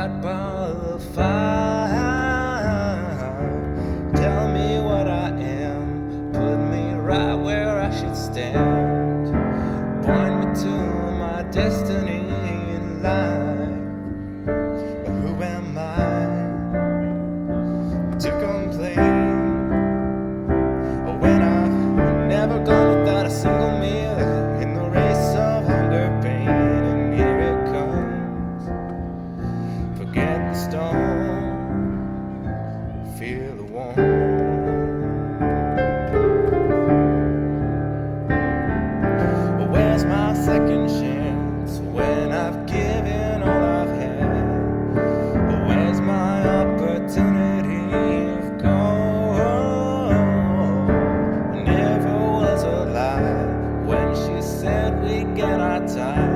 that ball of fire. Tell me what I am, put me right where I should stand. Point me to my destiny in life. But who am I to complain when I've never gone without a single meal in the race of hunger, pain, and here it comes. Forget the storm, feel the warmth. Where's my second chance when I've given all I've had? Where's my opportunity of gold? I never was alive when she said we get our time.